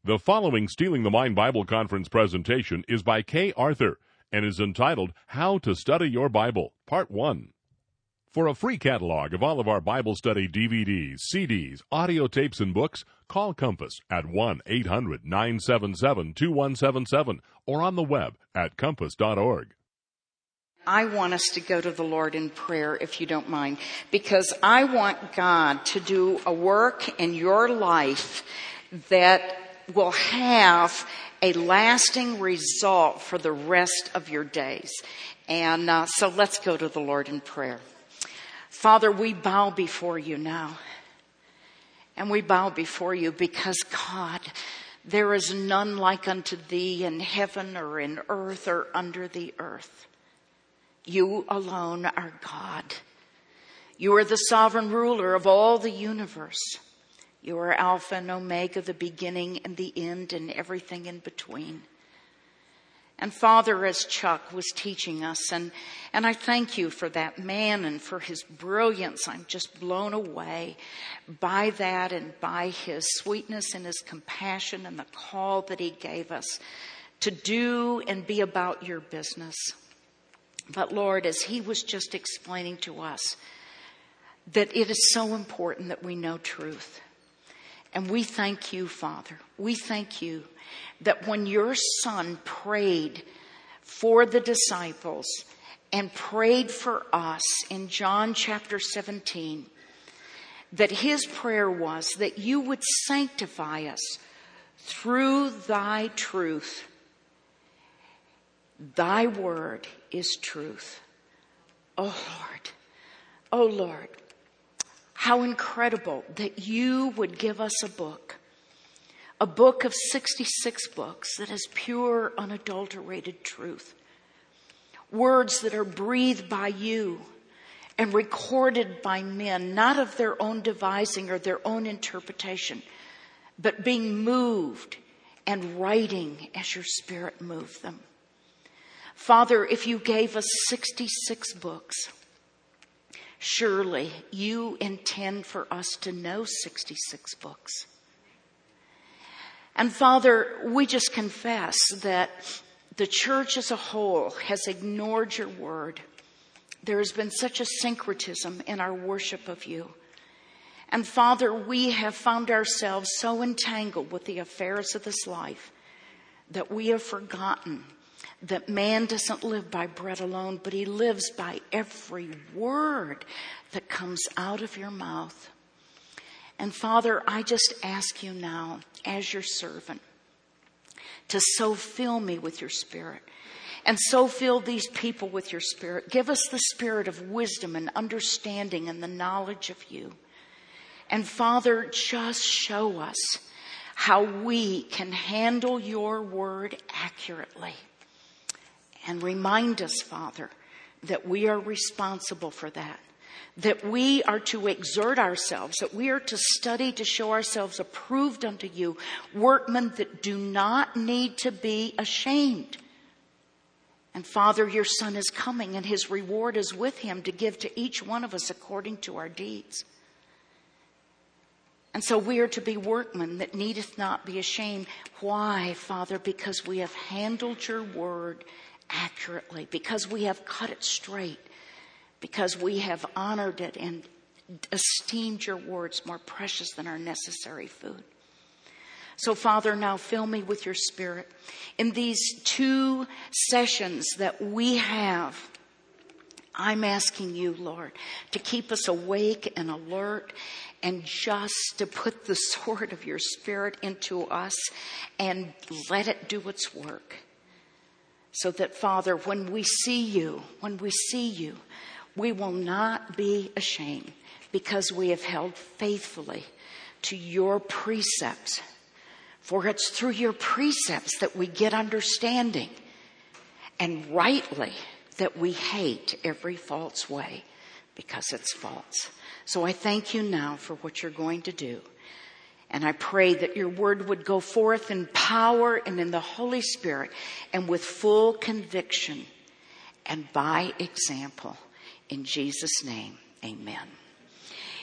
The following Stealing the Mind Bible Conference presentation is by Kay Arthur and is entitled How to Study Your Bible, Part 1. For a free catalog of all of our Bible study DVDs, CDs, audio tapes, and books, call Compass at 1-800-977-2177 or on the web at compass.org. I want us to go to the Lord in prayer, if you don't mind, because I want God to do a work in your life that will have a lasting result for the rest of your days. And so let's go to the Lord in prayer. Father, we bow before you now. And we bow before you because, God, there is none like unto thee in heaven or in earth or under the earth. You alone are God. You are the sovereign ruler of all the universe. You are Alpha and Omega, the beginning and the end and everything in between. And Father, as Chuck was teaching us, and I thank you for that man and for his brilliance. I'm just blown away by that and by his sweetness and his compassion and the call that he gave us to do and be about your business. But Lord, as he was just explaining to us, that it is so important that we know truth. And we thank you, Father. We thank you that when your Son prayed for the disciples and prayed for us in John chapter 17, that his prayer was that you would sanctify us through thy truth. Thy word is truth. Oh Lord, how incredible that you would give us a book of 66 books that is pure, unadulterated truth. Words that are breathed by you and recorded by men, not of their own devising or their own interpretation, but being moved and writing as your Spirit moved them. Father, if you gave us 66 books, surely you intend for us to know 66 books. And Father, we just confess that the church as a whole has ignored your word. There has been such a syncretism in our worship of you. And Father, we have found ourselves so entangled with the affairs of this life that we have forgotten that man doesn't live by bread alone, but he lives by every word that comes out of your mouth. And Father, I just ask you now, as your servant, to so fill me with your Spirit and so fill these people with your Spirit. Give us the spirit of wisdom and understanding and the knowledge of you. And Father, just show us how we can handle your word accurately. And remind us, Father, that we are responsible for that. That we are to exert ourselves, that we are to study to show ourselves approved unto you, workmen that do not need to be ashamed. And Father, your Son is coming and his reward is with him to give to each one of us according to our deeds. And so we are to be workmen that needeth not be ashamed. Why, Father? Because we have handled your word accurately, because we have cut it straight, because we have honored it and esteemed your words more precious than our necessary food. So Father, now fill me with your Spirit. In these 2 sessions that we have, I'm asking you, Lord, to keep us awake and alert and just to put the sword of your Spirit into us and let it do its work. So that, Father, when we see you, we will not be ashamed because we have held faithfully to your precepts. For it's through your precepts that we get understanding, and rightly that we hate every false way because it's false. So I thank you now for what you're going to do. And I pray that your word would go forth in power and in the Holy Spirit and with full conviction and by example. In Jesus' name, amen.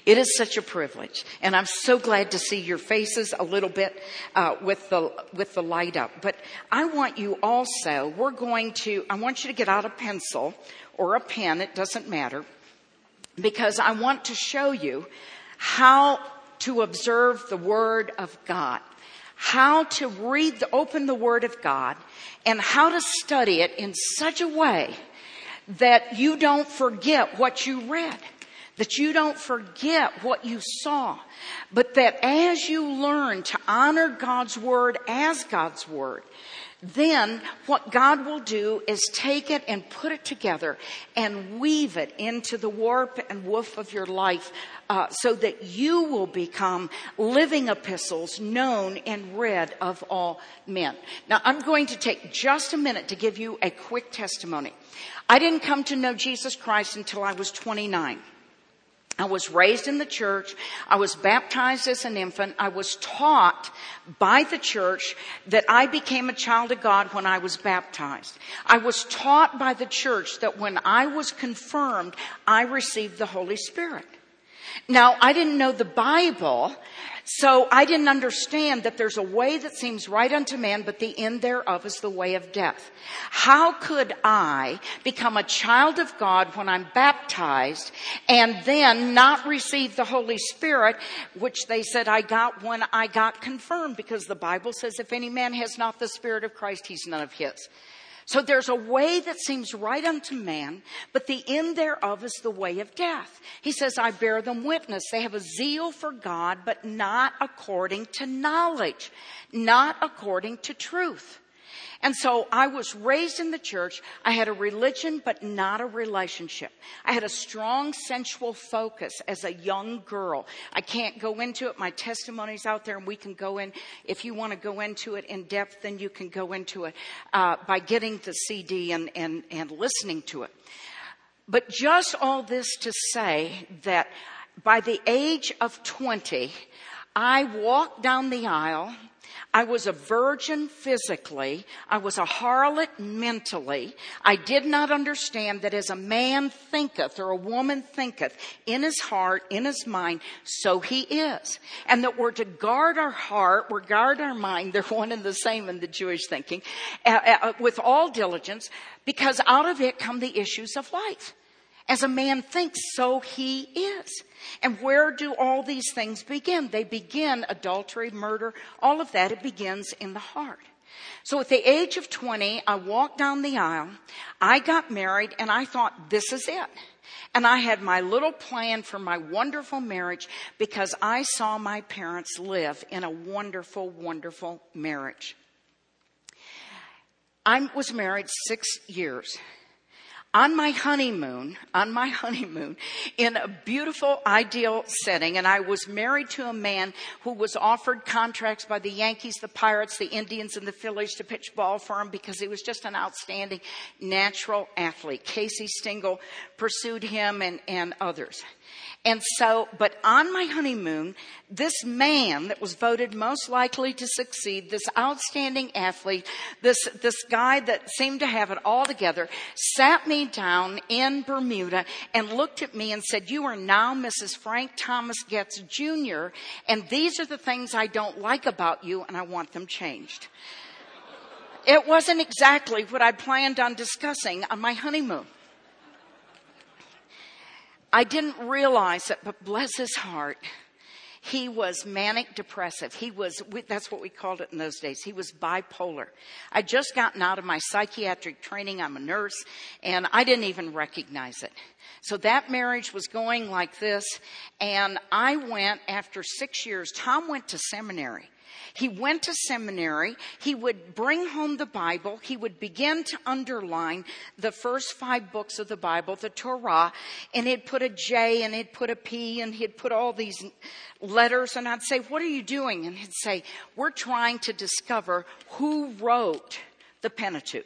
It is such a privilege, and I'm so glad to see your faces a little bit with the light up. But I want you also, I want you to get out a pencil or a pen, it doesn't matter, because I want to show you how to observe the Word of God, how to open the Word of God, and how to study it in such a way that you don't forget what you read, that you don't forget what you saw, but that as you learn to honor God's Word as God's Word, then what God will do is take it and put it together and weave it into the warp and woof of your life, so that you will become living epistles known and read of all men. Now, I'm going to take just a minute to give you a quick testimony. I didn't come to know Jesus Christ until I was 29. I was raised in the church. I was baptized as an infant. I was taught by the church that I became a child of God when I was baptized. I was taught by the church that when I was confirmed, I received the Holy Spirit. Now, I didn't know the Bible, so I didn't understand that there's a way that seems right unto man, but the end thereof is the way of death. How could I become a child of God when I'm baptized and then not receive the Holy Spirit, which they said I got when I got confirmed? Because the Bible says if any man has not the Spirit of Christ, he's none of his. So there's a way that seems right unto man, but the end thereof is the way of death. He says, I bear them witness. They have a zeal for God, but not according to knowledge, not according to truth. And so I was raised in the church. I had a religion, but not a relationship. I had a strong sensual focus as a young girl. I can't go into it. My testimony's out there, and we can go in. If you want to go into it in depth, then you can go into it by getting the CD and listening to it. But just all this to say that by the age of 20, I walked down the aisle. I was a virgin physically. I was a harlot mentally. I did not understand that as a man thinketh or a woman thinketh in his heart, in his mind, so he is. And that we're to guard our heart, we're guard our mind. They're one and the same in the Jewish thinking, with all diligence, because out of it come the issues of life. As a man thinks, so he is. And where do all these things begin? They begin adultery, murder, all of that. It begins in the heart. So at the age of 20, I walked down the aisle. I got married, and I thought, this is it. And I had my little plan for my wonderful marriage because I saw my parents live in a wonderful, wonderful marriage. I was married 6 years. On my honeymoon, in a beautiful, ideal setting, and I was married to a man who was offered contracts by the Yankees, the Pirates, the Indians, and the Phillies to pitch ball for him because he was just an outstanding natural athlete. Casey Stengel pursued him and others. And so, but on my honeymoon, this man that was voted most likely to succeed, this outstanding athlete, this guy that seemed to have it all together, sat me down in Bermuda and looked at me and said, you are now Mrs. Frank Thomas Getz Jr., and these are the things I don't like about you, and I want them changed. It wasn't exactly what I planned on discussing on my honeymoon. I didn't realize it, but bless his heart, he was manic depressive. That's what we called it in those days. He was bipolar. I'd just gotten out of my psychiatric training. I'm a nurse, and I didn't even recognize it. So that marriage was going like this, and I went after 6 years. Tom went to seminary. He went to seminary. He would bring home the Bible. He would begin to underline the first 5 books of the Bible, the Torah, and he'd put a J and he'd put a P and he'd put all these letters. And I'd say, what are you doing? And he'd say, we're trying to discover who wrote the Pentateuch.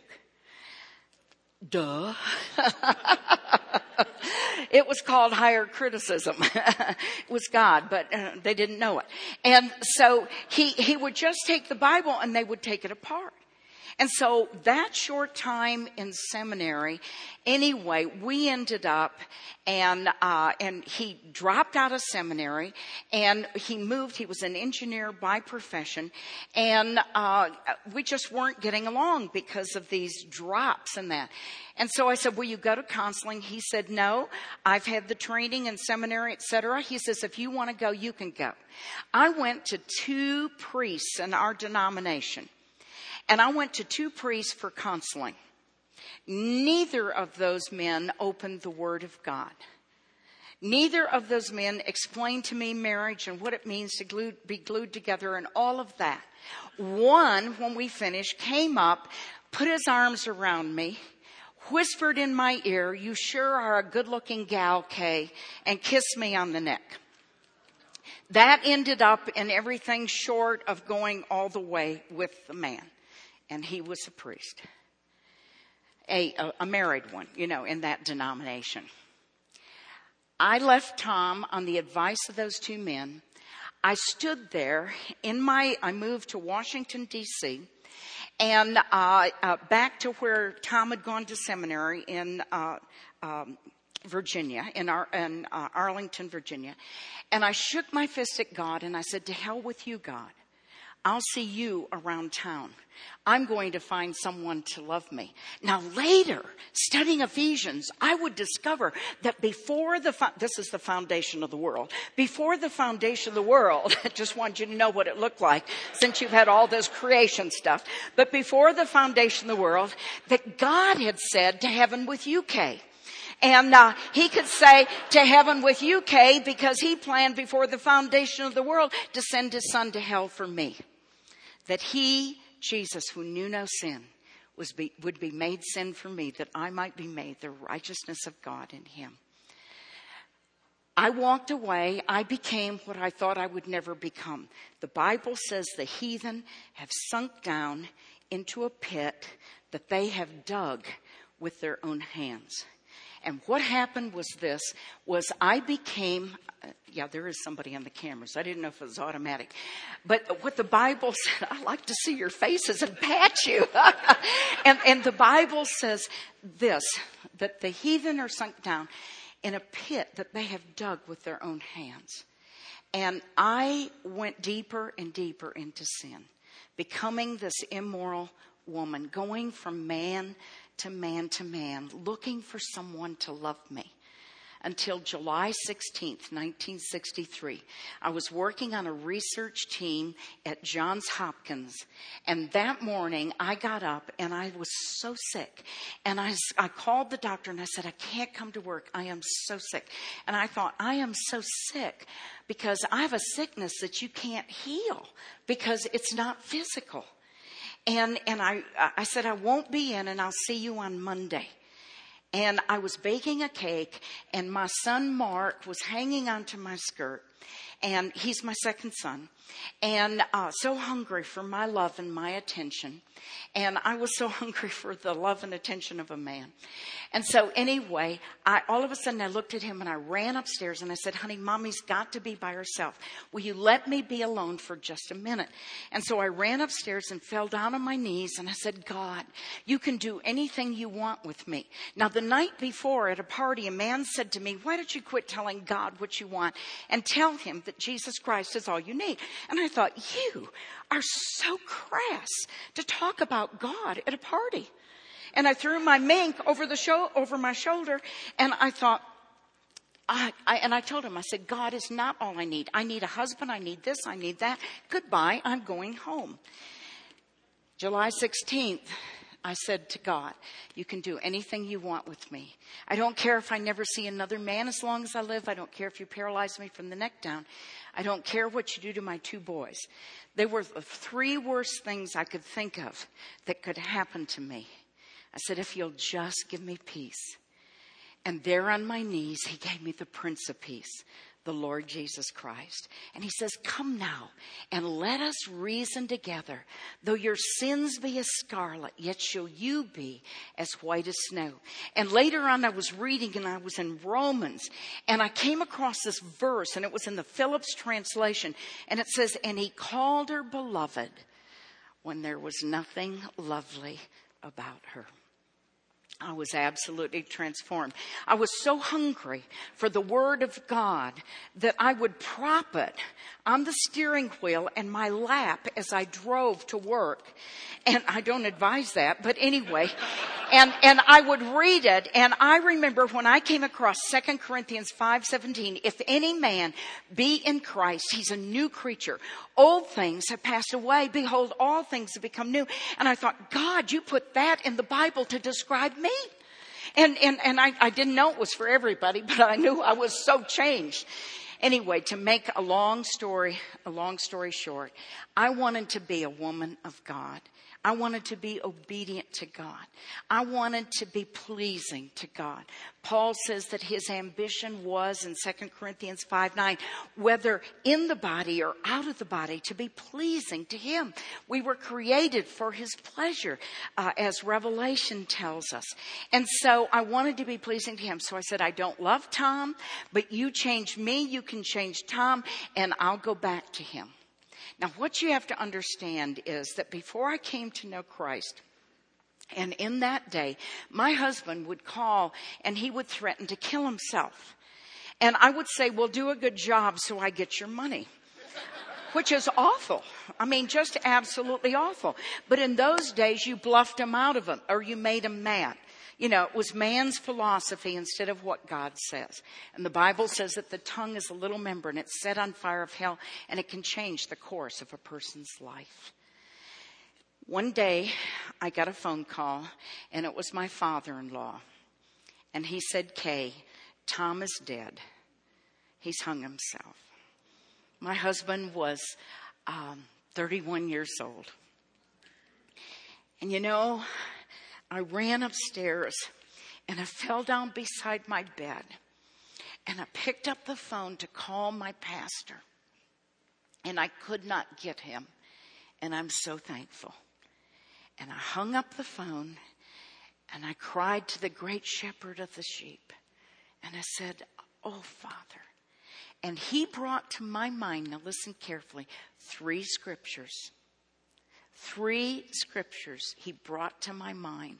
Duh. It was called higher criticism. It was God, but they didn't know it. And so he would just take the Bible and they would take it apart. And so that short time in seminary, anyway, we ended up, and he dropped out of seminary, and he moved. He was an engineer by profession, and we just weren't getting along because of these drops and that. And so I said, will you go to counseling? He said, no, I've had the training in seminary, etc. He says, if you want to go, you can go. I went to 2 priests in our denomination. And I went to 2 priests for counseling. Neither of those men opened the Word of God. Neither of those men explained to me marriage and what it means to be glued together and all of that. One, when we finished, came up, put his arms around me, whispered in my ear, "You sure are a good-looking gal, Kay," and kissed me on the neck. That ended up in everything short of going all the way with the man. And he was a priest, a married one, in that denomination. I left Tom on the advice of those 2 men. I stood there I moved to Washington, D.C., and back to where Tom had gone to seminary in Virginia, in Arlington, Virginia. And I shook my fist at God and I said, to hell with you, God. I'll see you around town. I'm going to find someone to love me. Now later, studying Ephesians, I would discover that before this is the foundation of the world. Before the foundation of the world, I just want you to know what it looked like since you've had all this creation stuff. But before the foundation of the world, that God had said, to heaven with you, Kay. And he could say, to heaven with you, Kay, because he planned before the foundation of the world to send his son to hell for me. That he, Jesus, who knew no sin, would be made sin for me, that I might be made the righteousness of God in him. I walked away. I became what I thought I would never become. The Bible says the heathen have sunk down into a pit that they have dug with their own hands. And what happened was I became, there is somebody on the cameras. I didn't know if it was automatic. But what the Bible said, I like to see your faces and pat you. and the Bible says this, that the heathen are sunk down in a pit that they have dug with their own hands. And I went deeper and deeper into sin, becoming this immoral woman, going from man to man to man, looking for someone to love me. Until July 16th, 1963, I was working on a research team at Johns Hopkins. And that morning, I got up and I was so sick. And I called the doctor and I said, I can't come to work. I am so sick. And I thought, I am so sick because I have a sickness that you can't heal because it's not physical. And I said, I won't be in and I'll see you on Monday. And I was baking a cake and my son Mark was hanging onto my skirt. And he's my second son. And so hungry for my love and my attention. And I was so hungry for the love and attention of a man. And so anyway, all of a sudden I looked at him and I ran upstairs and I said, honey, mommy's got to be by herself. Will you let me be alone for just a minute? And so I ran upstairs and fell down on my knees and I said, God, you can do anything you want with me. Now the night before at a party, a man said to me, why don't you quit telling God what you want and tell him that Jesus Christ is all you need? And I thought, you are so crass to talk about God at a party. And I threw my mink over my shoulder, and I thought, and I told him, I said, God is not all I need. I need a husband. I need this. I need that. Goodbye. I'm going home. July 16th. I said to God, you can do anything you want with me. I don't care if I never see another man as long as I live. I don't care if you paralyze me from the neck down. I don't care what you do to my 2 boys. They were the 3 worst things I could think of that could happen to me. I said, if you'll just give me peace. And there on my knees, he gave me the Prince of Peace, the Lord Jesus Christ. And he says, come now and let us reason together. Though your sins be as scarlet, yet shall you be as white as snow. And later on I was reading and I was in Romans and I came across this verse and it was in the Phillips translation. And it says, and he called her beloved. when there was nothing lovely about her. I was absolutely transformed. I was so hungry for the Word of God that I would prop it on the steering wheel in my lap as I drove to work. And I don't advise that, but anyway. And I would read it. And I remember when I came across 2 Corinthians 5:17, if any man be in Christ, he's a new creature. Old things have passed away. Behold, all things have become new. And I thought, God, you put that in the Bible to describe me. And I didn't know it was for everybody, but I knew I was so changed. Anyway, to make a long story short, I wanted to be a woman of God. I wanted to be obedient to God. I wanted to be pleasing to God. Paul says that his ambition was in 2 Corinthians 5:9, whether in the body or out of the body, to be pleasing to him. We were created for his pleasure, as Revelation tells us. And so I wanted to be pleasing to him. So I said, I don't love Tom, but you change me, you can change Tom, and I'll go back to him. Now, what you have to understand is that before I came to know Christ, and in that day, my husband would call and he would threaten to kill himself. And I would say, well, do a good job so I get your money. Which is awful. I mean, just absolutely awful. But in those days, you bluffed him out of him, or you made him mad. You know, it was man's philosophy instead of what God says. And the Bible says that the tongue is a little member and it's set on fire of hell and it can change the course of a person's life. One day I got a phone call and it was my father-in-law. And he said, Kay, Tom is dead. He's hung himself. My husband was 31 years old. And you know, I ran upstairs and I fell down beside my bed and I picked up the phone to call my pastor and I could not get him. And I'm so thankful. And I hung up the phone and I cried to the great shepherd of the sheep. And I said, oh, Father. And he brought to my mind, now listen carefully, 3 scriptures. 3 scriptures he brought to my mind.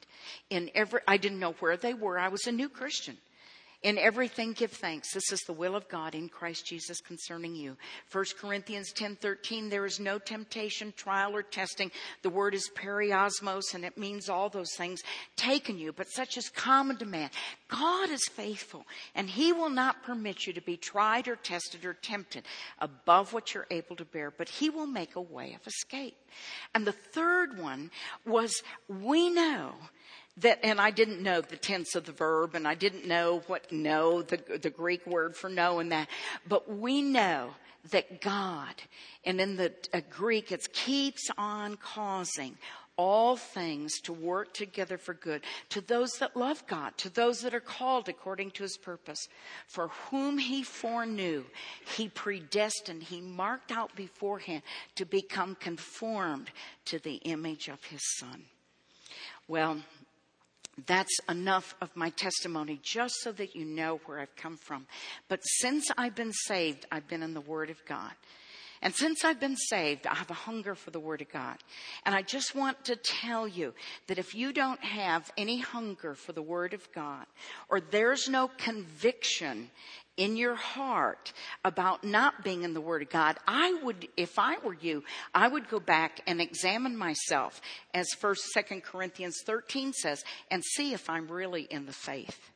I didn't know where they were. I was a new Christian. In everything give thanks. This is the will of God in Christ Jesus concerning you. 1 Corinthians 10:13, there is no temptation, trial, or testing. The word is periosmos, and it means all those things taken you, but such is common to man. God is faithful, and he will not permit you to be tried or tested or tempted above what you're able to bear, but he will make a way of escape. And the third one was, we know that, and I didn't know the tense of the verb, and I didn't know what know, the Greek word for know and that. But we know that God, and in the Greek, it keeps on causing all things to work together for good to those that love God, to those that are called according to his purpose. For whom he foreknew, he predestined, he marked out beforehand to become conformed to the image of his Son. Well, that's enough of my testimony, just so that you know where I've come from. But since I've been saved, I've been in the Word of God. And since I've been saved, I have a hunger for the Word of God. And I just want to tell you that if you don't have any hunger for the Word of God, or there's no conviction in your heart about not being in the Word of God, I would, if I were you, I would go back and examine myself, as 2 Corinthians 13 says, and see if I'm really in the faith.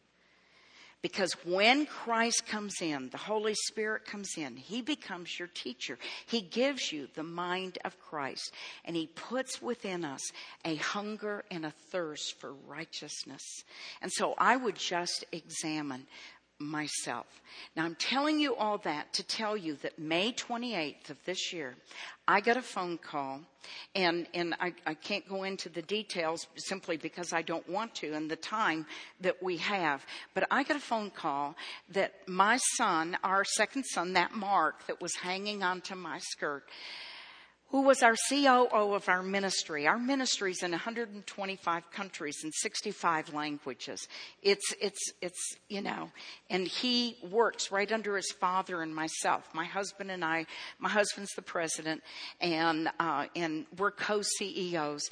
Because when Christ comes in, the Holy Spirit comes in, he becomes your teacher. He gives you the mind of Christ, and he puts within us a hunger and a thirst for righteousness. And so I would just examine myself. Now, I'm telling you all that to tell you that May 28th of this year, I got a phone call, and I can't go into the details simply because I don't want to and the time that we have. But I got a phone call that my son, our second son, that Mark that was hanging onto my skirt, who was our COO of our ministry. Our ministry's in 125 countries and 65 languages. It's, and he works right under his father and myself. My husband and I, my husband's the president, and we're co-CEOs.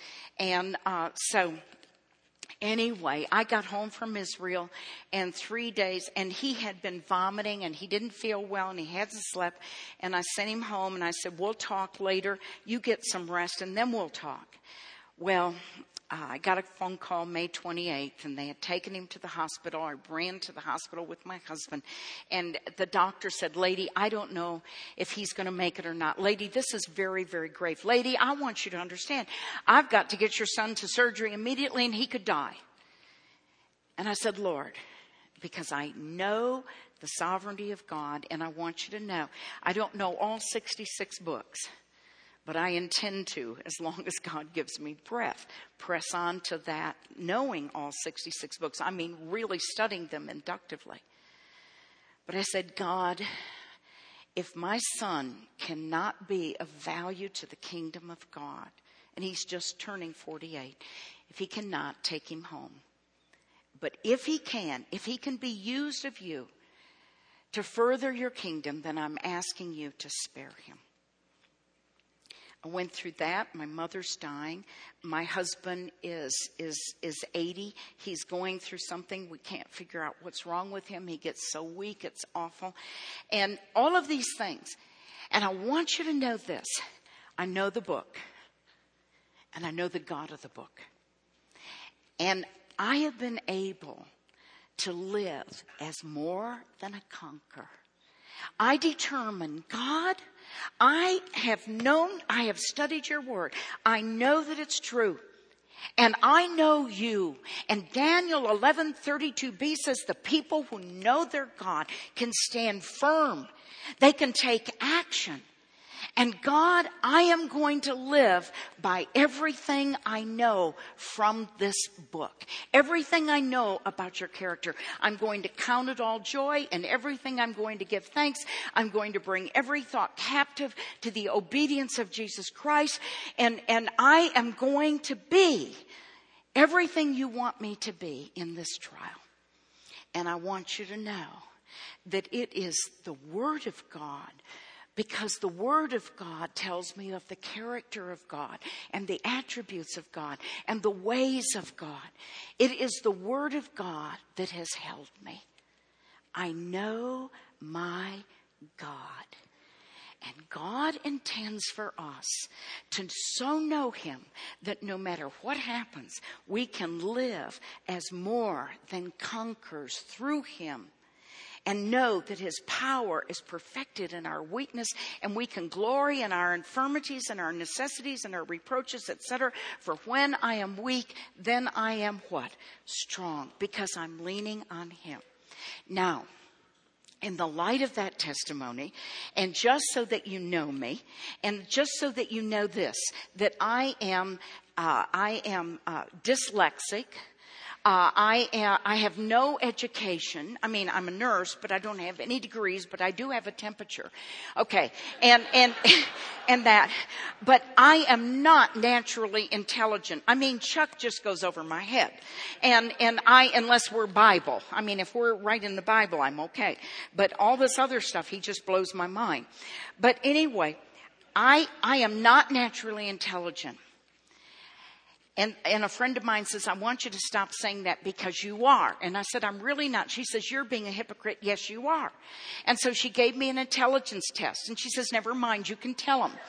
Anyway, I got home from Israel and 3 days, and he had been vomiting and he didn't feel well and he hadn't slept. And I sent him home and I said, we'll talk later. You get some rest and then we'll talk. Well, I got a phone call May 28th and they had taken him to the hospital. I ran to the hospital with my husband and the doctor said, lady, I don't know if he's going to make it or not. Lady, this is very, very grave. Lady, I want you to understand, I've got to get your son to surgery immediately and he could die. And I said, Lord, because I know the sovereignty of God and I want you to know, I don't know all 66 books. But I intend to, as long as God gives me breath, press on to that, knowing all 66 books. I mean, really studying them inductively. But I said, God, if my son cannot be of value to the kingdom of God, and he's just turning 48, if he cannot, take him home. But if he can be used of you to further your kingdom, then I'm asking you to spare him. I went through that. My mother's dying. My husband is 80. He's going through something. We can't figure out what's wrong with him. He gets so weak. It's awful. And all of these things. And I want you to know this. I know the book. And I know the God of the book. And I have been able to live as more than a conqueror. I determine, God, I have studied your word. I know that it's true. And I know you. And Daniel 11:32b says the people who know their God can stand firm. They can take action. And God, I am going to live by everything I know from this book. Everything I know about your character. I'm going to count it all joy, and everything I'm going to give thanks. I'm going to bring every thought captive to the obedience of Jesus Christ. And I am going to be everything you want me to be in this trial. And I want you to know that it is the Word of God. Because the Word of God tells me of the character of God and the attributes of God and the ways of God. It is the Word of God that has held me. I know my God. And God intends for us to so know Him that no matter what happens, we can live as more than conquerors through Him. And know that His power is perfected in our weakness, and we can glory in our infirmities and our necessities and our reproaches, etc. For when I am weak, then I am what? Strong, because I'm leaning on Him. Now, in the light of that testimony, and just so that you know me, and just so that you know this, that I am dyslexic. I have no education. I mean, I'm a nurse, but I don't have any degrees, but I do have a temperature. Okay. And that, but I am not naturally intelligent. I mean, Chuck just goes over my head. Unless we're Bible. I mean, if we're right in the Bible, I'm okay. But all this other stuff, he just blows my mind. But anyway, I am not naturally intelligent. And a friend of mine says, I want you to stop saying that because you are. And I said, I'm really not. She says, you're being a hypocrite. Yes, you are. And so she gave me an intelligence test. And she says, never mind, you can tell them.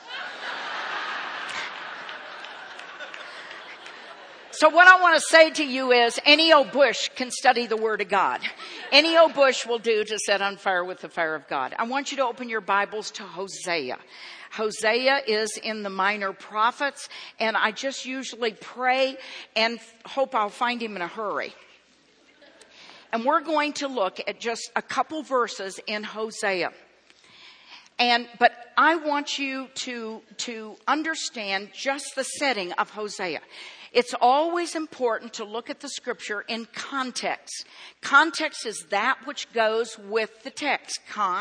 So what I want to say to you is, any old bush can study the Word of God. Any old bush will do to set on fire with the fire of God. I want you to open your Bibles to Hosea. Hosea is in the Minor Prophets, and I just usually pray and hope I'll find him in a hurry. And we're going to look at just a couple verses in Hosea. But I want you to understand just the setting of Hosea. It's always important to look at the scripture in context. Context is that which goes with the text.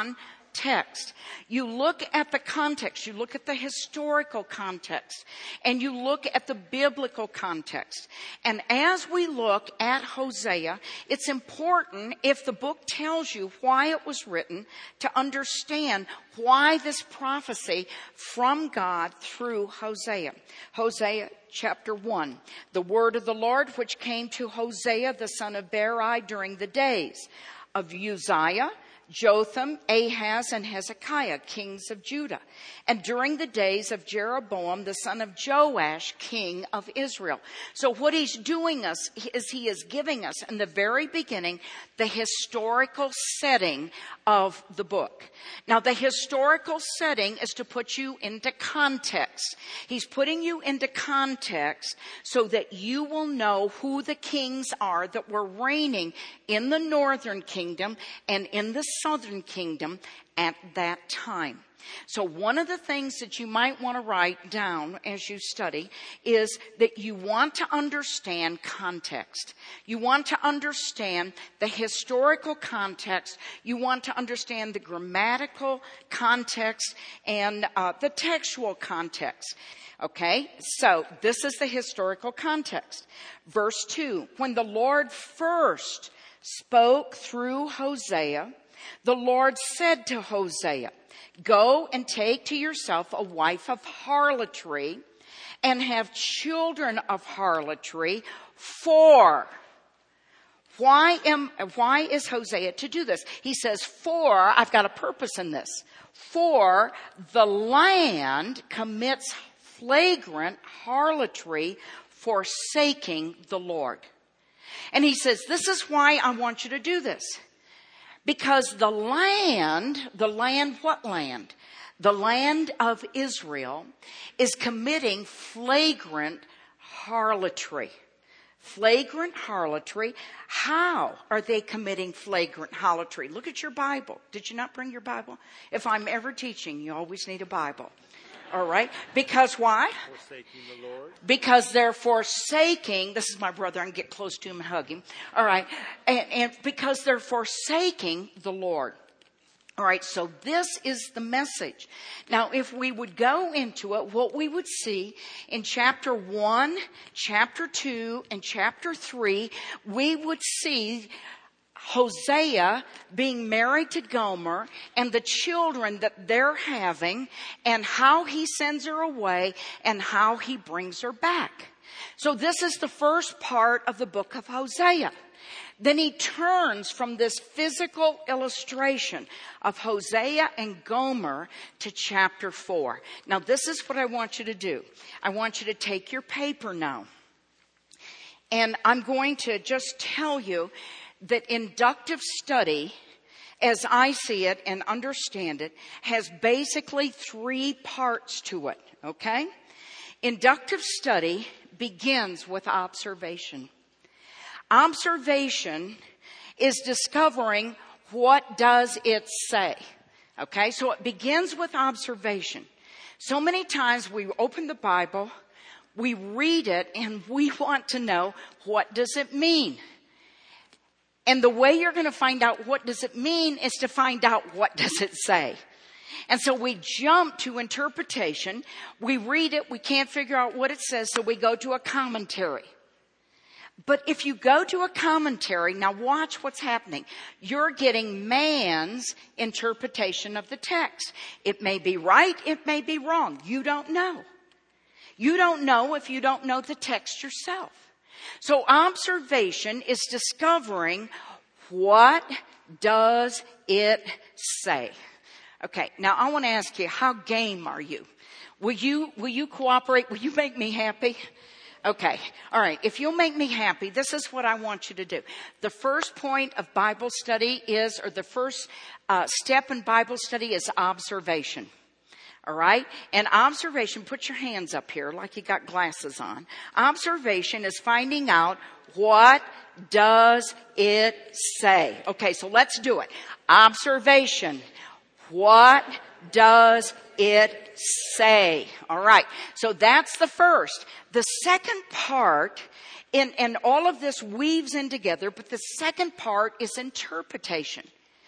text. You look at the context, you look at the historical context, and you look at the biblical context. And as we look at Hosea, it's important, if the book tells you why it was written, to understand why this prophecy from God through Hosea. Hosea chapter 1. The word of the Lord which came to Hosea the son of Beeri during the days of Uzziah, Jotham, Ahaz, and Hezekiah, kings of Judah, and during the days of Jeroboam, the son of Joash, king of Israel. So what he's doing is he is giving us, in the very beginning, the historical setting of the book. Now, the historical setting is to put you into context. He's putting you into context so that you will know who the kings are that were reigning in the northern kingdom and in the southern kingdom at that time. So one of the things that you might want to write down as you study is that you want to understand context. You want to understand the historical context. You want to understand the grammatical context and the textual context. Okay, so this is the historical context. Verse 2, when the Lord first spoke through Hosea, the Lord said to Hosea, go and take to yourself a wife of harlotry and have children of harlotry for. Why is Hosea to do this? He says, for, I've got a purpose in this. For the land commits flagrant harlotry, forsaking the Lord. And he says, this is why I want you to do this. Because the land, what land? The land of Israel is committing flagrant harlotry. Flagrant harlotry. How are they committing flagrant harlotry? Look at your Bible. Did you not bring your Bible? If I'm ever teaching, you always need a Bible. All right. Because why? Forsaking the Lord. Because they're forsaking. This is my brother. I can get close to him and hug him. All right. And because they're forsaking the Lord. All right. So this is the message. Now, if we would go into it, what we would see in chapter 1, chapter 2, and chapter 3, we would see Hosea being married to Gomer and the children that they're having and how he sends her away and how he brings her back. So this is the first part of the book of Hosea. Then he turns from this physical illustration of Hosea and Gomer to chapter 4. Now this is what I want you to do. I want you to take your paper now. And I'm going to just tell you that inductive study, as I see it and understand it, has basically 3 parts to it, okay? Inductive study begins with observation. Observation is discovering what does it say, okay? So it begins with observation. So many times we open the Bible, we read it, and we want to know, what does it mean? And the way you're going to find out what does it mean is to find out what does it say. And so we jump to interpretation. We read it. We can't figure out what it says, so we go to a commentary. But if you go to a commentary, now watch what's happening. You're getting man's interpretation of the text. It may be right. It may be wrong. You don't know. You don't know if you don't know the text yourself. So observation is discovering, what does it say? Okay, now I want to ask you, how game are you? Will you cooperate? Will you make me happy? Okay, all right. If you'll make me happy, this is what I want you to do. The first point of Bible study is, or the first step in Bible study is observation. All right? And observation, put your hands up here like you got glasses on. Observation is finding out, what does it say? Okay, so let's do it. Observation. What does it say? All right. So that's the first. The second part, and all of this weaves in together, but the second part is interpretation.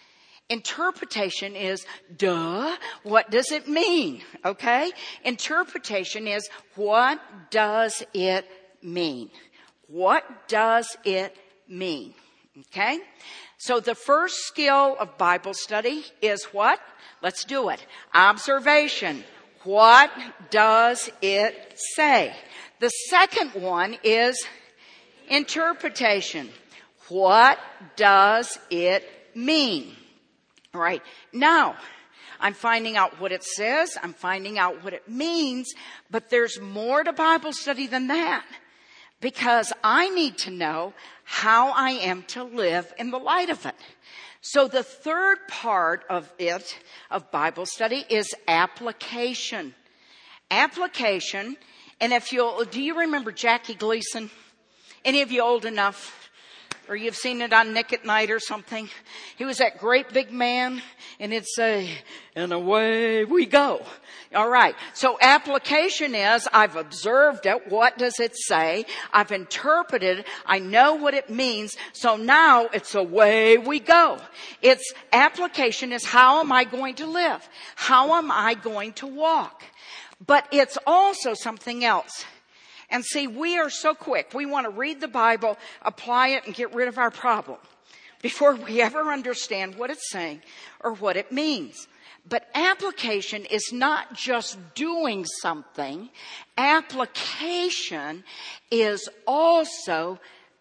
Interpretation is, duh, what does it mean? Okay? Interpretation is, what does it mean? What does it mean? Okay? So the first skill of Bible study is what? Let's do it. Observation. What does it say? The second one is interpretation. What does it mean? All right. Now, I'm finding out what it says. I'm finding out what it means. But there's more to Bible study than that. Because I need to know how I am to live in the light of it. So the third part of Bible study, is application. Application. And do you remember Jackie Gleason? Any of you old enough? Or you've seen it on Nick at Night or something. He was that great big man, and it'd say, and away we go. All right. So application is, I've observed it. What does it say? I've interpreted. I know what it means. So now it's away we go. Application is, how am I going to live? How am I going to walk? But it's also something else. And see, we are so quick. We want to read the Bible, apply it, and get rid of our problem before we ever understand what it's saying or what it means. But application is not just doing something. Application is also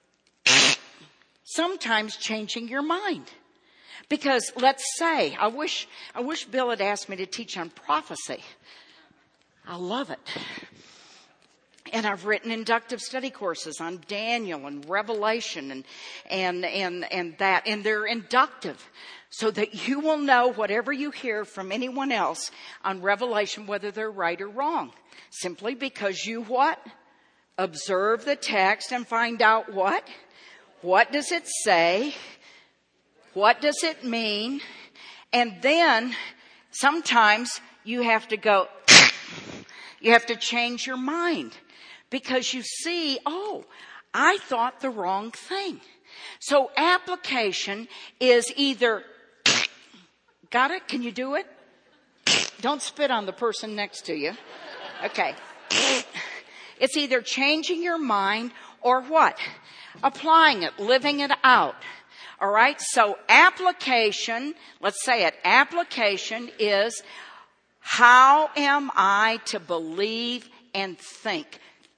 sometimes changing your mind. Because let's say, I wish Bill had asked me to teach on prophecy. I love it. And I've written inductive study courses on Daniel and Revelation and that. And they're inductive so that you will know whatever you hear from anyone else on Revelation, whether they're right or wrong. Simply because you what? Observe the text and find out what? What does it say? What does it mean? And then sometimes you have to go, you have to change your mind. Because you see, I thought the wrong thing. So application is either, got it? Can you do it? Don't spit on the person next to you. Okay. It's either changing your mind or what? Applying it, living it out. All right. So application, let's say it. Application is, how am I to believe and think?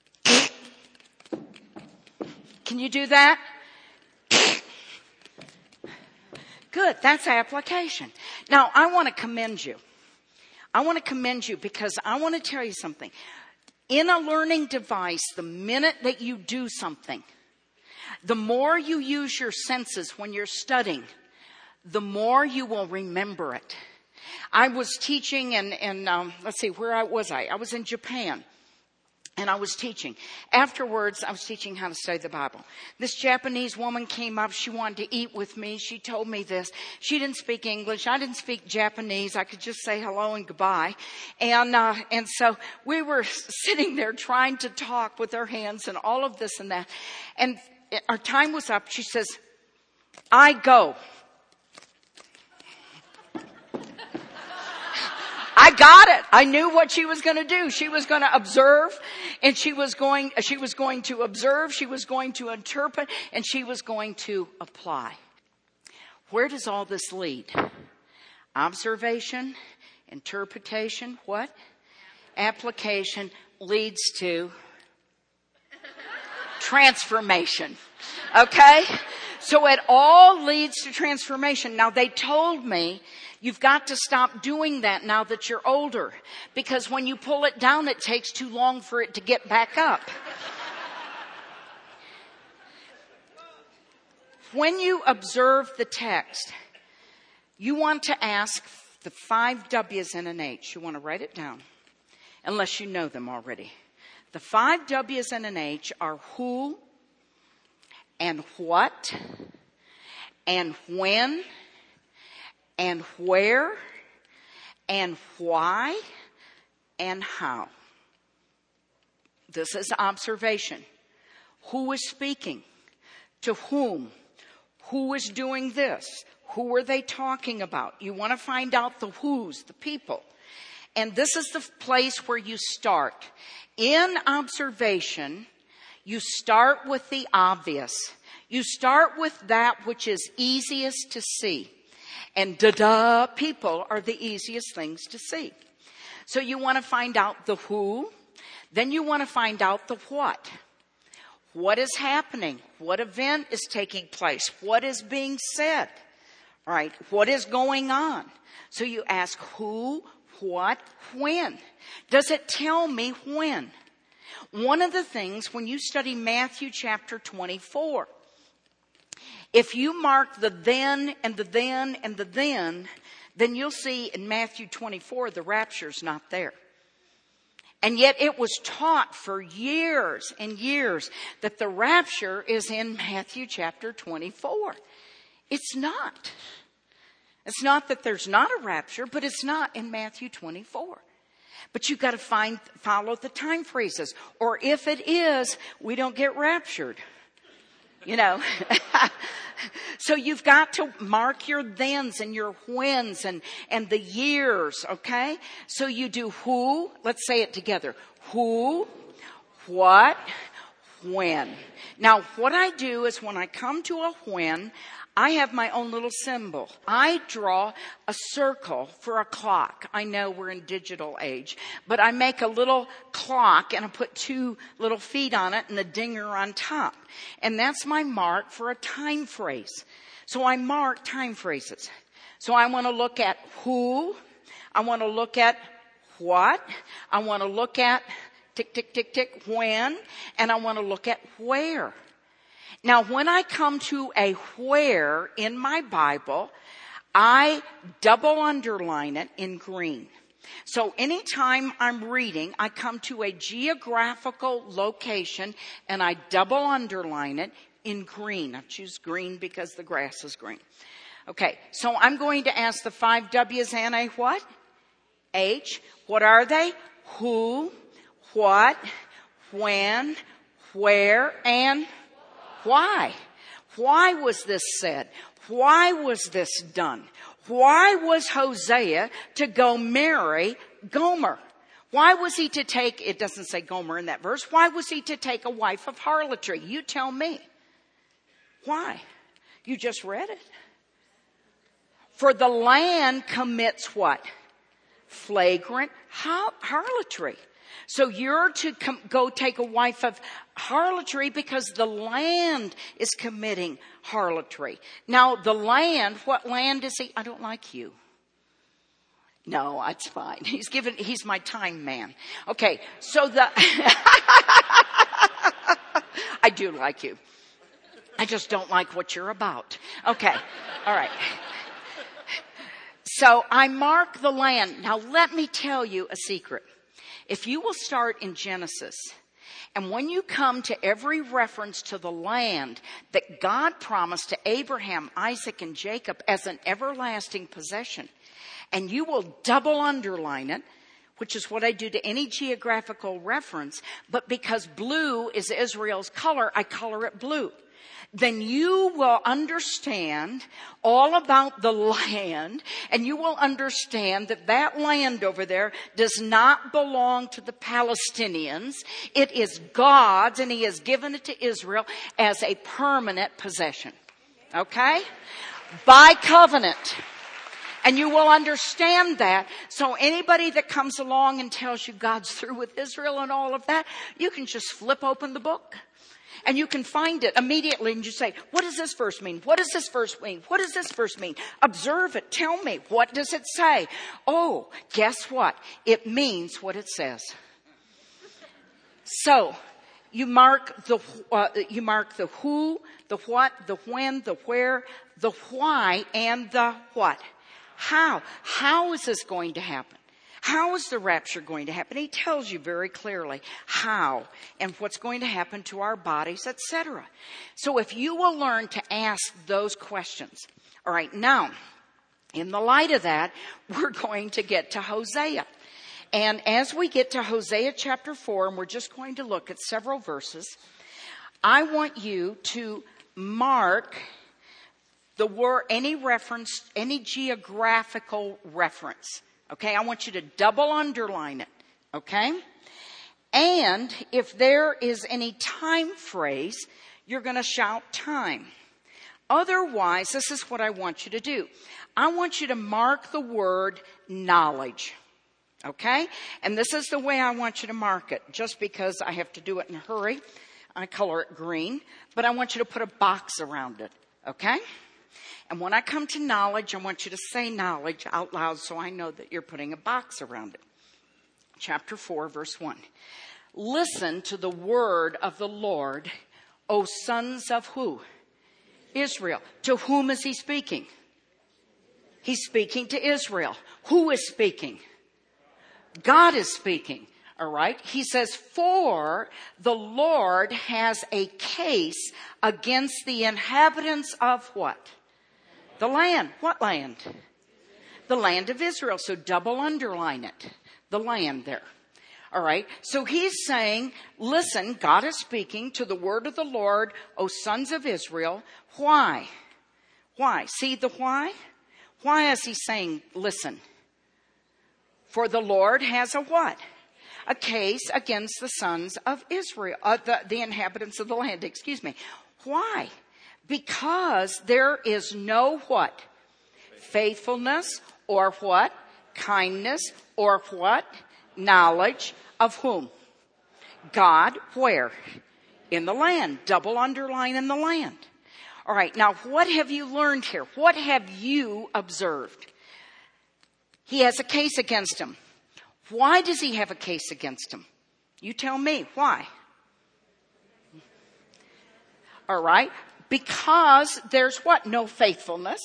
Can you do that? Good. That's application. Now, I want to commend you. I want to commend you because I want to tell you something. In a learning device, the minute that you do something, the more you use your senses when you're studying, the more you will remember it. I was teaching and let's see, where was I? I was in Japan. And I was teaching. Afterwards, I was teaching how to study the Bible. This Japanese woman came up. She wanted to eat with me. She told me this. She didn't speak English. I didn't speak Japanese. I could just say hello and goodbye. And so we were sitting there trying to talk with our hands and all of this and that. And our time was up. She says, I go. I got it. I knew what she was going to do. She was going to observe, and she was going to observe, she was going to interpret, and she was going to apply. Where does all this lead? Observation, interpretation, what? Application leads to transformation. Okay? So it all leads to transformation. Now they told me, you've got to stop doing that now that you're older. Because when you pull it down, it takes too long for it to get back up. When you observe the text, you want to ask the 5 W's and an H. You want to write it down, unless you know them already. The 5 W's and an H are who and what and when and where and why and how. This is observation. Who is speaking? To whom? Who is doing this? Who are they talking about? You want to find out the who's, the people. And this is the place where you start. In observation, you start with the obvious. You start with that which is easiest to see. And people are the easiest things to see. So you want to find out the who. Then you want to find out the what. What is happening? What event is taking place? What is being said? All right. What is going on? So you ask who, what, when. Does it tell me when? One of the things when you study Matthew chapter 24, if you mark the then and the then and the then you'll see in Matthew 24 the rapture's not there. And yet it was taught for years and years that the rapture is in Matthew chapter 24. It's not. It's not that there's not a rapture, but it's not in Matthew 24. But you've got to follow the time phrases. Or if it is, we don't get raptured. You know. So you've got to mark your thens and your whens and the years, okay? So you do who, let's say it together. Who, what, when. Now what I do is when I come to a when, I have my own little symbol. I draw a circle for a clock. I know we're in digital age, but I make a little clock and I put 2 little feet on it and a dinger on top. And that's my mark for a time phrase. So I mark time phrases. So I want to look at who. I want to look at what. I want to look at tick, tick, tick, tick, when. And I want to look at where. Now, when I come to a where in my Bible, I double underline it in green. So anytime I'm reading, I come to a geographical location and I double underline it in green. I choose green because the grass is green. Okay, so I'm going to ask the 5 W's and a what? H. What are they? Who, what, when, where, and why? Why was this said? Why was this done? Why was Hosea to go marry Gomer? Why was he to take, it doesn't say Gomer in that verse, why was he to take a wife of harlotry? You tell me. Why? You just read it. For the land commits what? Flagrant harlotry. So you're to go take a wife of harlotry because the land is committing harlotry. Now the land, what land is he? I don't like you. No, it's fine. He's my time man. Okay, so I do like you. I just don't like what you're about. Okay, all right. So I mark the land. Now let me tell you a secret. If you will start in Genesis, and when you come to every reference to the land that God promised to Abraham, Isaac, and Jacob as an everlasting possession, and you will double underline it, which is what I do to any geographical reference, but because blue is Israel's color, I color it blue. Then you will understand all about the land, and you will understand that that land over there does not belong to the Palestinians. It is God's, and He has given it to Israel as a permanent possession. Okay? By covenant. And you will understand that. So anybody that comes along and tells you God's through with Israel and all of that, you can just flip open the book. And you can find it immediately and you say, what does this verse mean? What does this verse mean? What does this verse mean? Observe it. Tell me. What does it say? Oh, guess what? It means what it says. So you mark the who, the what, the when, the where, the why, and the what? How? How is this going to happen? How is the rapture going to happen? He tells you very clearly how and what's going to happen to our bodies, etc. So if you will learn to ask those questions. All right, now, in the light of that, we're going to get to Hosea. And as we get to Hosea chapter 4, and we're just going to look at several verses, I want you to mark the word, any reference, any geographical reference. Okay, I want you to double underline it. Okay? And if there is any time phrase, you're going to shout time. Otherwise, this is what I want you to do. I want you to mark the word knowledge. Okay? And this is the way I want you to mark it. Just because I have to do it in a hurry, I color it green. But I want you to put a box around it. Okay? And when I come to knowledge, I want you to say knowledge out loud so I know that you're putting a box around it. Chapter 4, verse 1. Listen to the word of the Lord, O sons of who? Israel. To whom is he speaking? He's speaking to Israel. Who is speaking? God is speaking. All right. He says, for the Lord has a case against the inhabitants of what? The land. What land? The land of Israel. So double underline it. The land there. All right. So he's saying, listen, God is speaking to the word of the Lord, O sons of Israel. Why? Why? See the why? Why is he saying, listen? For the Lord has a what? A case against the sons of Israel, the inhabitants of the land, excuse me. Why? Because there is no what? Faithfulness or what? Kindness or what? Knowledge of whom? God, where? In the land. Double underline in the land. All right, now what have you learned here? What have you observed? He has a case against him. Why does he have a case against him? You tell me. Why? All right. Because there's what? No faithfulness.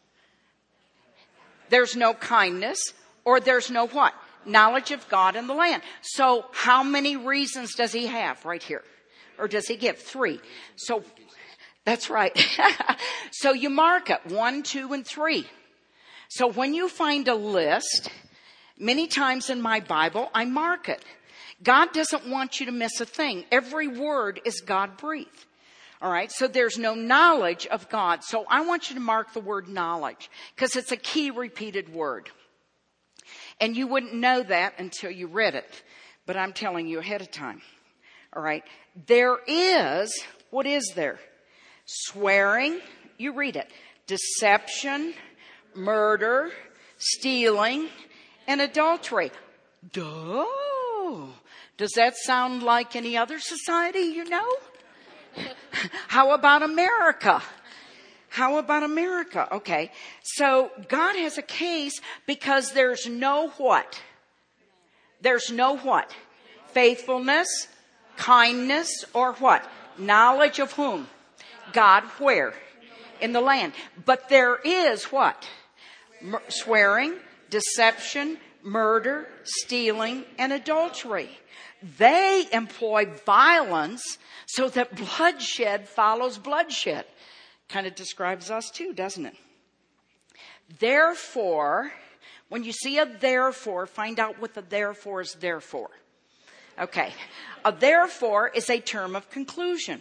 There's no kindness. Or there's no what? Knowledge of God in the land. So how many reasons does he have right here? Or does he give? 3. So that's right. So you mark it. 1, 2, and 3. So when you find a list, many times in my Bible, I mark it. God doesn't want you to miss a thing. Every word is God-breathed. All right, so there's no knowledge of God. So I want you to mark the word knowledge because it's a key repeated word. And you wouldn't know that until you read it. But I'm telling you ahead of time. All right, there is, what is there? Swearing, you read it. Deception, murder, stealing, and adultery. Duh. Does that sound like any other society you know? How about America? How about America? Okay. So God has a case because there's no what? There's no what? Faithfulness, kindness, or what? Knowledge of whom? God where? In the land. But there is what? Swearing, deception, murder, stealing, and adultery. They employ violence so that bloodshed follows bloodshed. Kind of describes us too, doesn't it? Therefore, when you see a therefore, find out what the therefore is there for. Okay. A therefore is a term of conclusion.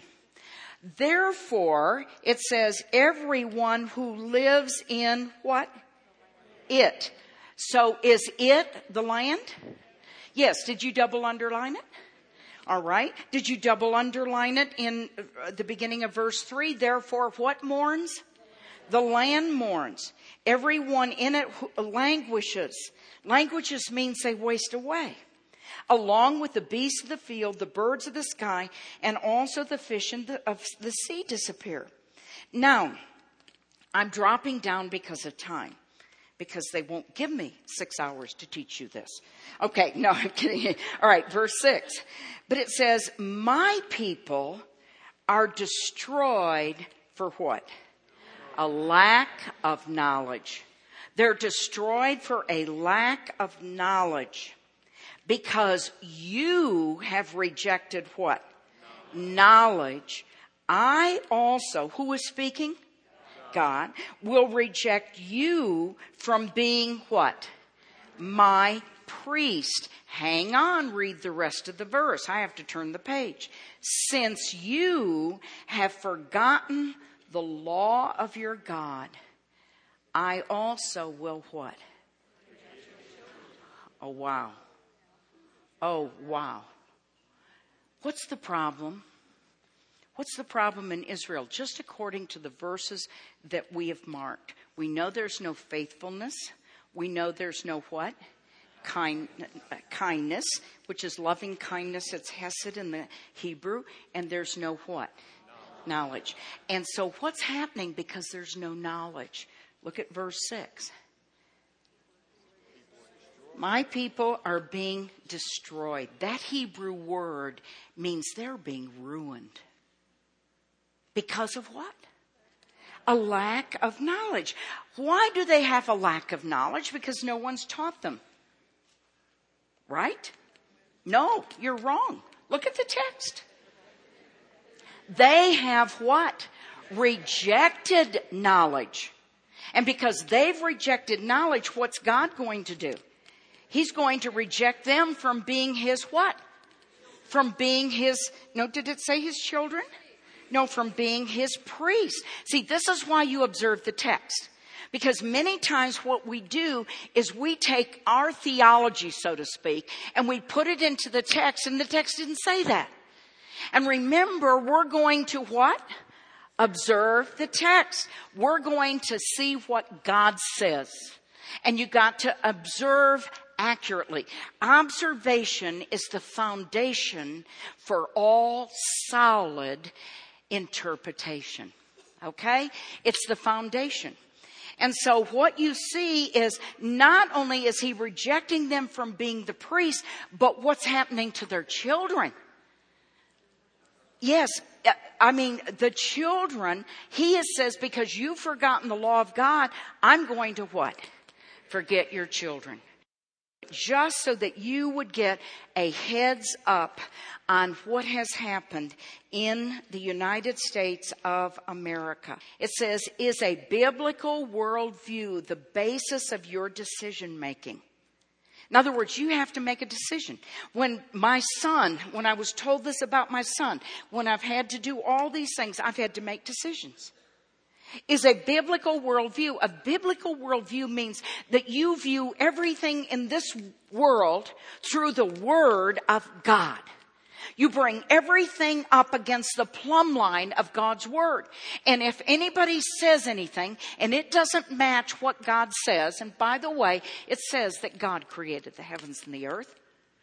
Therefore, it says everyone who lives in what? It. So is it the land? Yes. Did you double underline it? All right. Did you double underline it in the beginning of verse 3? Therefore, what mourns? The land mourns. Everyone in it languishes. Languishes means they waste away. Along with the beasts of the field, the birds of the sky, and also the fish of the sea disappear. Now, I'm dropping down because of time. Because they won't give me 6 hours to teach you this. Okay, no, I'm kidding. All right, verse 6. But it says, my people are destroyed for what? A lack of knowledge. They're destroyed for a lack of knowledge. Because you have rejected what? Knowledge. I also, who is speaking? God, will reject you from being what? My priest. Hang on, read the rest of the verse. I have to turn the page. Since you have forgotten the law of your God, I also will what? Oh, wow. Oh, wow. What's the problem? What's the problem in Israel? Just according to the verses that we have marked. We know there's no faithfulness. We know there's no what? Kindness, which is loving kindness. It's hesed in the Hebrew. And there's no what? Knowledge. And so what's happening because there's no knowledge? Look at verse 6. My people are being destroyed. That Hebrew word means they're being ruined. Because of what? A lack of knowledge. Why do they have a lack of knowledge? Because no one's taught them. Right? No, you're wrong. Look at the text. They have what? Rejected knowledge. And because they've rejected knowledge, what's God going to do? He's going to reject them from being his what? From being his, no, did it say his children? No, from being his priest. See, this is why you observe the text. Because many times what we do is we take our theology, so to speak, and we put it into the text, and the text didn't say that. And remember, we're going to what? Observe the text. We're going to see what God says. And you got to observe accurately. Observation is the foundation for all solid interpretation. Okay? It's the foundation. And so what you see is not only is he rejecting them from being the priest, but what's happening to their children. Yes, I mean, the children, he says, because you've forgotten the law of God, I'm going to what? Forget your children. Just so that you would get a heads up on what has happened in the United States of America. It says, is a biblical worldview the basis of your decision making? In other words, you have to make a decision. When I was told this about my son, when I've had to do all these things, I've had to make decisions. Is a biblical worldview. A biblical worldview means that you view everything in this world through the Word of God. You bring everything up against the plumb line of God's Word. And if anybody says anything and it doesn't match what God says, and by the way, it says that God created the heavens and the earth.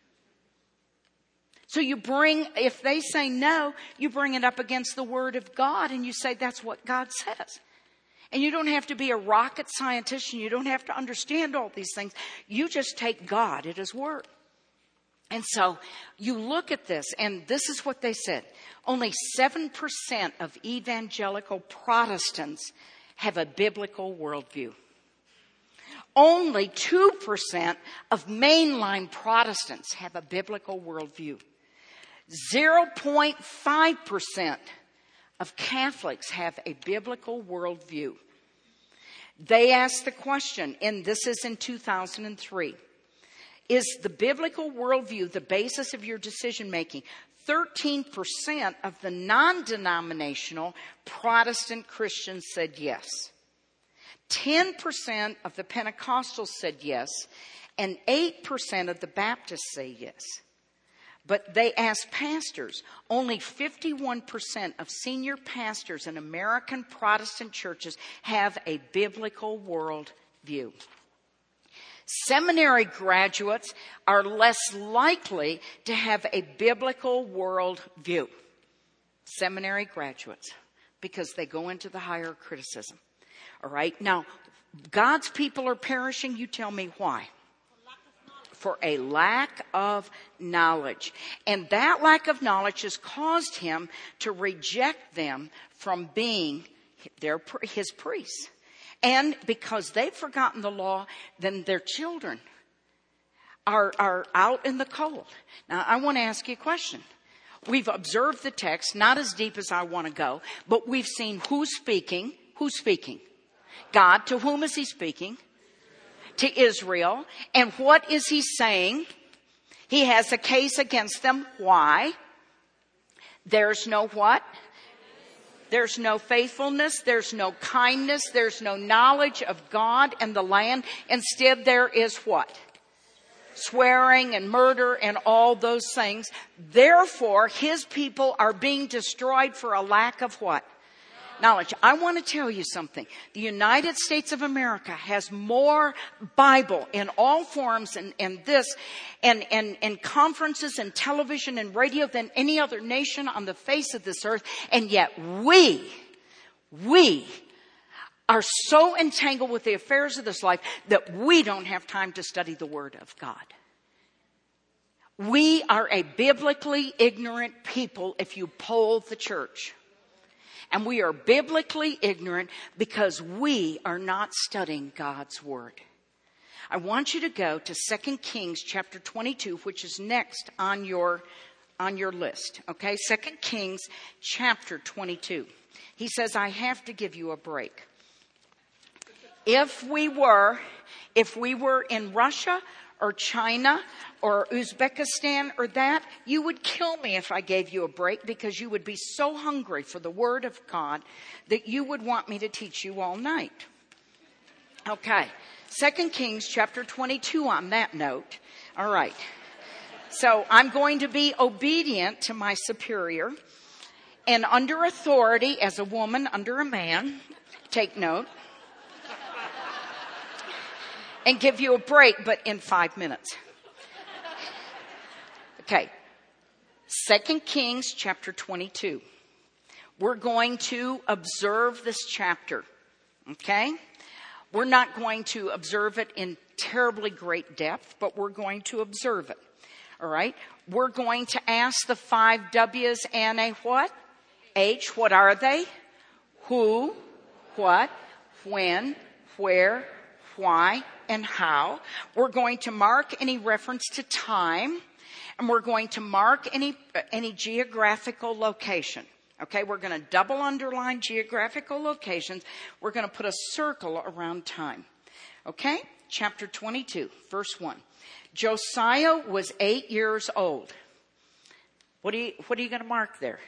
So if they say no, you bring it up against the Word of God and you say that's what God says. And you don't have to be a rocket scientist and you don't have to understand all these things. You just take God at His Word. And so you look at this, and this is what they said. Only 7% of evangelical Protestants have a biblical worldview. Only 2% of mainline Protestants have a biblical worldview. 0.5% of Catholics have a biblical worldview. They asked the question, and this is in 2003. Is the biblical worldview the basis of your decision making? 13% of the non-denominational Protestant Christians said yes. 10% of the Pentecostals said yes. And 8% of the Baptists say yes. But they asked pastors. Only 51% of senior pastors in American Protestant churches have a biblical worldview. Seminary graduates are less likely to have a biblical worldview. Seminary graduates, because they go into the higher criticism. All right? Now, God's people are perishing. You tell me why. For a lack of knowledge. And that lack of knowledge has caused him to reject them from being his priests. And because they've forgotten the law, then their children are out in the cold. Now, I want to ask you a question. We've observed the text, not as deep as I want to go, but we've seen who's speaking. Who's speaking? God. To whom is he speaking? To Israel. And what is he saying? He has a case against them. Why? There's no what? There's no faithfulness. There's no kindness. There's no knowledge of God and the land. Instead, there is what? Swearing and murder and all those things. Therefore, his people are being destroyed for a lack of what? Knowledge. I want to tell you something. The United States of America has more Bible in all forms and conferences and television and radio than any other nation on the face of this earth. And yet we are so entangled with the affairs of this life that we don't have time to study the Word of God. We are a biblically ignorant people if you poll the church. And we are biblically ignorant because we are not studying God's Word. I want you to go to 2 Kings chapter 22, which is next on your list. Okay, 2 Kings chapter 22. He says, I have to give you a break. If we were in Russia or China or Uzbekistan or that, you would kill me if I gave you a break because you would be so hungry for the Word of God that you would want me to teach you all night. Okay, 2 Kings chapter 22 on that note. All right. So I'm going to be obedient to my superior and under authority as a woman under a man. Take note. And give you a break, but in 5 minutes. Okay. 2 Kings chapter 22. We're going to observe this chapter. Okay? We're not going to observe it in terribly great depth, but we're going to observe it. All right? We're going to ask the 5 W's and a what? H. What are they? Who, what, when, where, why, and how. We're going to mark any reference to time, and we're going to mark any geographical location. Okay, we're going to double underline geographical locations. We're going to put a circle around time. Okay, chapter 22, verse 1. Josiah was 8 years old. What are you going to mark there?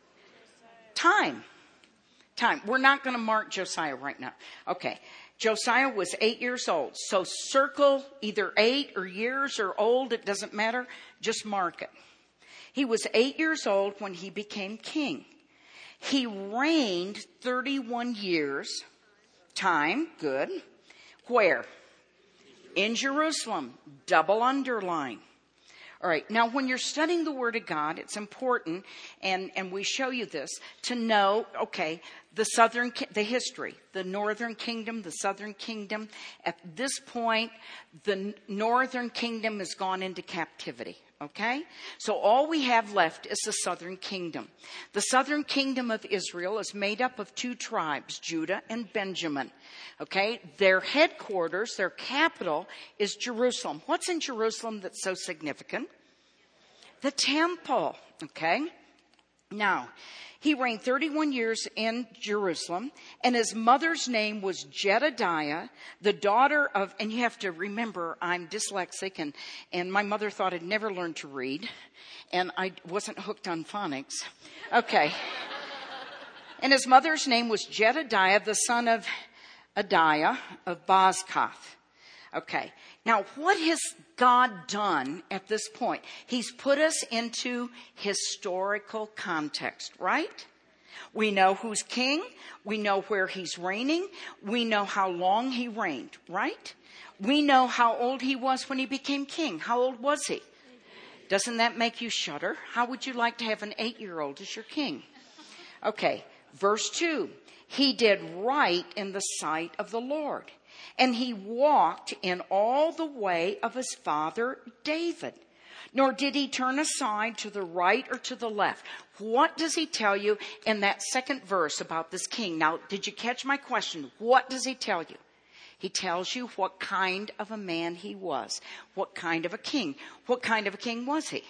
Time. We're not going to mark Josiah right now. Okay. Josiah was 8 years old. So circle either 8 or years or old. It doesn't matter. Just mark it. He was 8 years old when he became king. He reigned 31 years. Time. Good. Where? In Jerusalem. Double underline. All right. Now, when you're studying the Word of God, it's important, and we show you this, to know, okay, the history, the northern kingdom, the southern kingdom. At this point, the northern kingdom has gone into captivity. Okay? So all we have left is the southern kingdom. The southern kingdom of Israel is made up of 2 tribes, Judah and Benjamin. Okay? Their headquarters, their capital is Jerusalem. What's in Jerusalem that's so significant? The temple. Okay? Now, he reigned 31 years in Jerusalem, and his mother's name was Jedediah, the daughter of, and you have to remember, I'm dyslexic, and my mother thought I'd never learned to read, and I wasn't hooked on phonics. Okay. And his mother's name was Jedediah, the son of Adiah of Bozkath. Okay. Now, what has God done at this point? He's put us into historical context, right? We know who's king. We know where he's reigning. We know how long he reigned, right? We know how old he was when he became king. How old was he? Doesn't that make you shudder? How would you like to have an 8-year-old as your king? Okay, verse 2. He did right in the sight of the Lord, and he walked in all the way of his father David. Nor did he turn aside to the right or to the left. What does he tell you in that second verse about this king? Now, did you catch my question? What does he tell you? He tells you what kind of a man he was. What kind of a king? What kind of a king was he?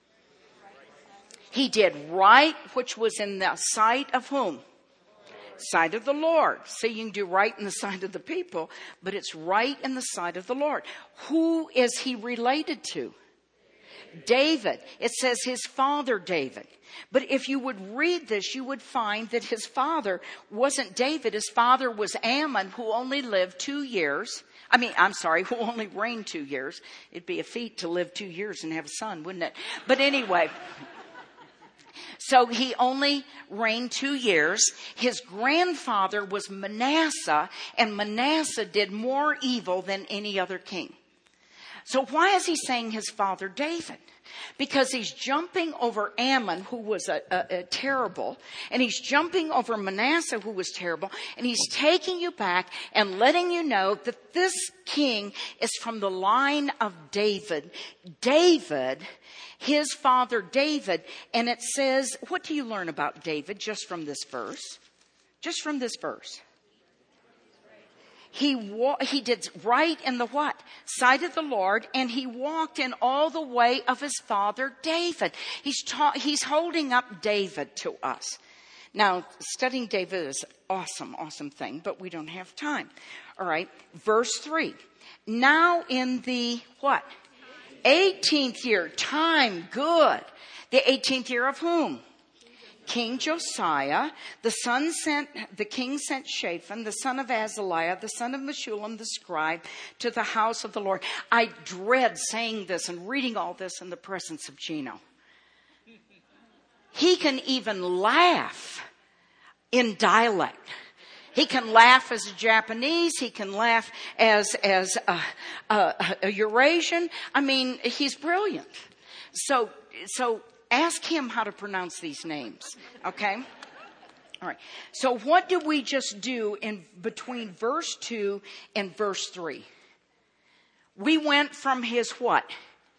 He did right, which was in the sight of whom? Sight of the Lord. See, you can do right in the sight of the people, but it's right in the sight of the Lord. Who is he related to? David. It says his father David. But if you would read this, you would find that his father wasn't David. His father was Ammon, who only lived 2 years. Who only reigned 2 years. It'd be a feat to live 2 years and have a son, wouldn't it? But anyway, so he only reigned 2 years. His grandfather was Manasseh, and Manasseh did more evil than any other king. So why is he saying his father David? Because he's jumping over Ammon, who was a terrible, and he's jumping over Manasseh, who was terrible, and he's taking you back and letting you know that this king is from the line of David. David, his father David, and it says, what do you learn about David just from this verse? Just from this verse. He did right in the what? Sight of the Lord, and he walked in all the way of his father David. He's holding up David to us. Now, studying David is an awesome thing, but we don't have time. All right, verse 3. Now in the what? 18th year, time, good. The 18th year of whom? King Josiah. The king sent Shaphan, the son of Azaliah, the son of Meshullam, the scribe, to the house of the Lord. I dread saying this and reading all this in the presence of Gino. He can even laugh in dialect. He can laugh as a Japanese. He can laugh as a Eurasian. I mean, he's brilliant. So ask him how to pronounce these names, okay? All right. So what did we just do in between verse 2 and verse 3? We went from his what?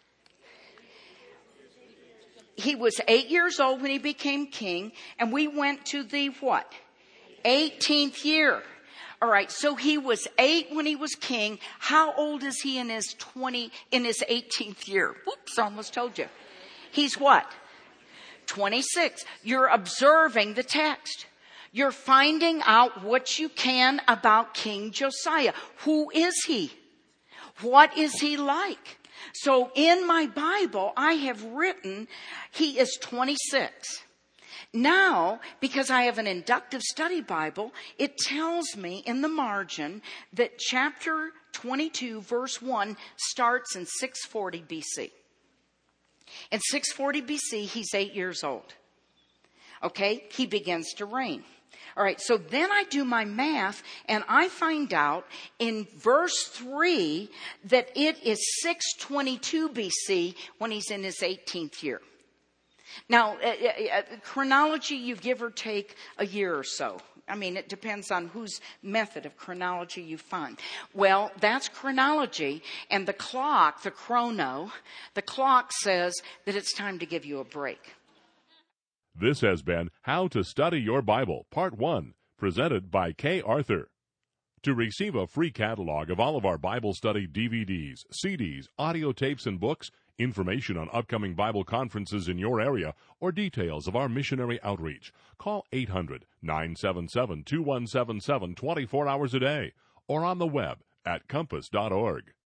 He was 8 years old when he became king, and we went to the what? 18th year. All right. So he was 8 when he was king. How old is he in his 18th year? Whoops, almost told you. He's what? 26. You're observing the text. You're finding out what you can about King Josiah. Who is he? What is he like? So in my Bible, I have written he is 26. Now, because I have an inductive study Bible, it tells me in the margin that chapter 22, verse 1 starts in 640 BC. In 640 BC, he's 8 years old. Okay? He begins to reign. All right, so then I do my math, and I find out in verse 3 that it is 622 BC when he's in his 18th year. Now, chronology, you give or take a year or so. I mean, it depends on whose method of chronology you find. Well, that's chronology, and the clock says that it's time to give you a break. This has been How to Study Your Bible, Part 1, presented by Kay Arthur. To receive a free catalog of all of our Bible study DVDs, CDs, audio tapes, and books, information on upcoming Bible conferences in your area, or details of our missionary outreach, call 800-977-2177 24 hours a day, or on the web at compass.org.